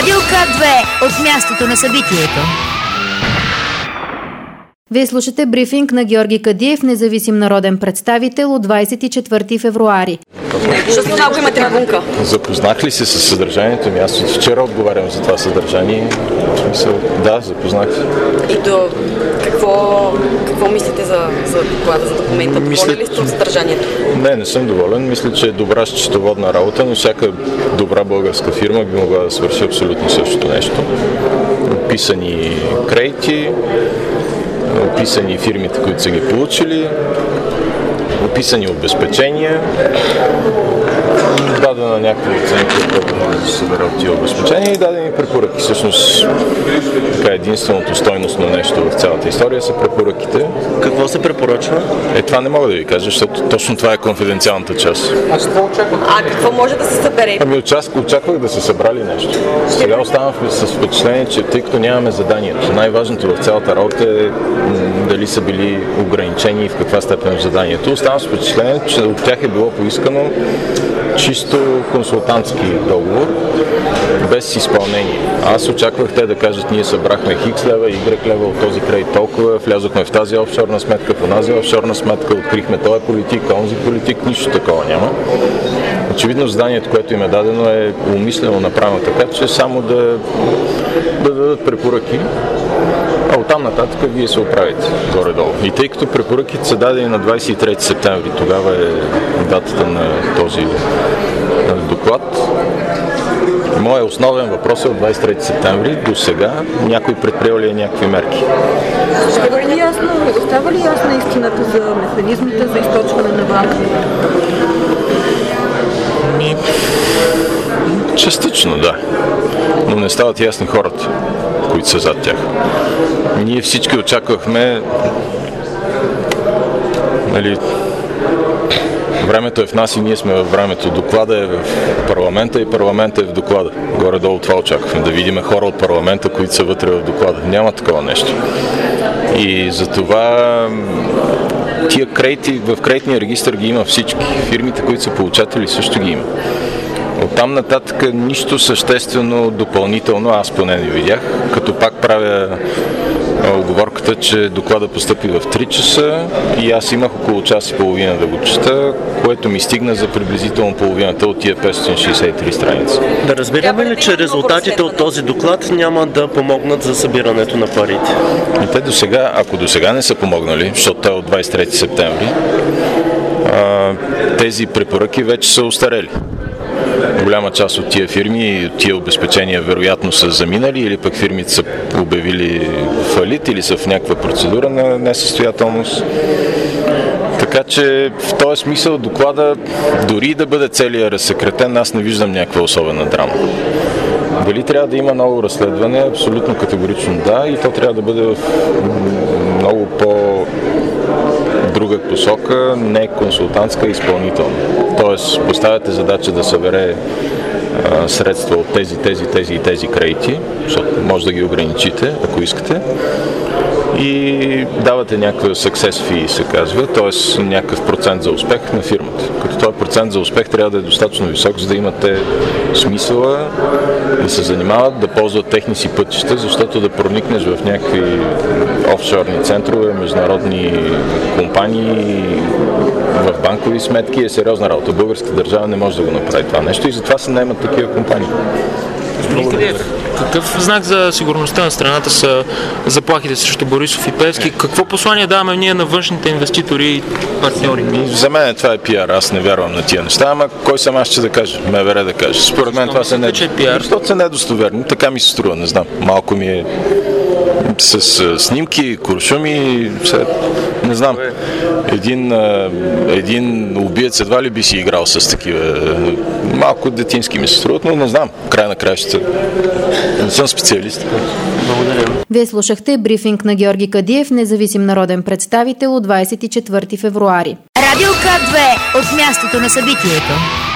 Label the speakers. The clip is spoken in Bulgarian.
Speaker 1: Радио К2 от мястото на събитието.
Speaker 2: Вие слушате брифинг на Георги Кадиев, независим народен представител от 24 февруари.
Speaker 3: Защо малко има трибунка?
Speaker 4: Запознах ли се с съдържанието ми? Аз от вчера отговарям за това съдържание. Да, запознах се.
Speaker 3: И до какво мислите за доклада, за документа? Доволен ли сте от съдържанието?
Speaker 4: Не съм доволен. Мисля, че е добра счетоводна работа, но всяка добра българска фирма би могла да свърши абсолютно същото нещо. Описани кредити, описани фирмите, които са ги получили, описани обезпечения, дадена някаква оценка, която може да се събере от тия обезпечения и дадени препоръки. Всъщност, така единственото стойностно нещо в цялата история са препоръките.
Speaker 5: Какво се препоръчва?
Speaker 4: Това не мога да ви кажа, защото точно това е конфиденциалната част.
Speaker 3: Какво може да се събере?
Speaker 4: Очаквах да се събрали нещо. Сега оставам с впечатление, че тъй като нямаме заданието, най-важното в цялата работа е дали са били ограничени и в каква степен в заданието. Оставам с впечатление, че от тях е било поискано чисто консултантски договор, без изпълнение. Аз очаквах те да кажат, ние събрахме X лева, Y лева от този кредит толкова, влязохме в тази офшорна сметка, по тази офшорна сметка, открихме този политик, онзи политик, нищо такова няма. Очевидно заданието, което им е дадено, е умислено направено така, че само да дадат препоръки, а оттам нататък вие се оправите горе-долу. И тъй като препоръките са дадени на 23 септември, тогава е датата на този доклад, моят основен въпрос е от 23 септември до сега някой предприел ли е някакви мерки.
Speaker 6: Остава ли ясна истината за механизмите за източване на банката?
Speaker 4: Частично, да. Но не стават ясни хората, които са зад тях. Ние всички очаквахме, времето е в нас и ние сме във времето. Доклада е в парламента и парламента е в доклада. Горе-долу това очаквахме, да видим хора от парламента, които са вътре в доклада. Няма такова нещо. И затова тия кредити, в кредитния регистър ги има всички. Фирмите, които са получатели, също ги има. Оттам нататък нищо съществено допълнително, аз поне не видях, като пак правя оговорката, че доклада постъпи в 3 часа и аз имах около час и половина да го чета, което ми стигна за приблизително половината от тия 563 страници.
Speaker 5: Да разбираме ли, че резултатите от този доклад няма да помогнат за събирането на парите?
Speaker 4: И те досега, ако досега не са помогнали, защото те от 23 септември, тези препоръки вече са остарели. Голяма част от тия фирми и от тия обезпечения вероятно са заминали или пък фирмите са обявили фалит или са в някаква процедура на несъстоятелност. Така че в този смисъл доклада, дори да бъде целият разсекретен, аз не виждам някаква особена драма. Дали трябва да има ново разследване? Абсолютно категорично да, и то трябва да бъде в много друга посока, не консултантска, изпълнителна. Тоест, поставяте задача да събере средства от тези кредити, защото може да ги ограничите, ако искате, и давате някакъв success fee, се казва, т.е. някакъв процент за успех на фирмата. Като този процент за успех трябва да е достатъчно висок, за да имате смисъла да се занимават, да ползват техни си пътища, защото да проникнеш в някакви офшорни центрове, международни компании, в банкови сметки е сериозна работа. Българската държава не може да го направи това нещо и затова се наемат такива компании.
Speaker 7: Какъв знак за сигурността на страната са заплахите срещу Борисов и Пеевски? Какво послание даваме ние на външните инвеститори и партньори?
Speaker 4: За мен това е пиар, аз не вярвам на тия неща, ама кой съм аз ще да кажа? МВР да каже. Според мен това са защото са недостоверни, така ми се струва, не знам. Малко ми е с снимки, куршуми, не знам. Един убиец едва ли би си играл с такива. Малко детински ми се струват, но не знам. Край на краищата. Не съм специалист.
Speaker 5: Благодаря.
Speaker 2: Вие слушахте брифинг на Георги Кадиев, независим народен представител от 24 февруари.
Speaker 1: Радио К2 от мястото на събитието.